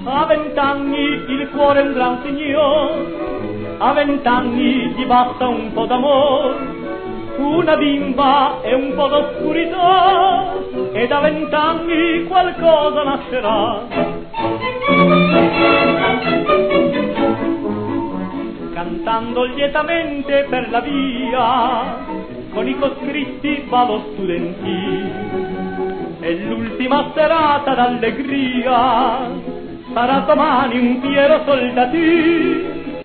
A 20 anni il cuore è un gran signor, a 20 anni gli basta un po' d'amor, una bimba e un po' d'oscurità, e da 20 anni qualcosa nascerà. Cantando lietamente per la via, con i coscritti va lo studentì, e l'ultima serata d'allegria sarà domani un fiero soldatì.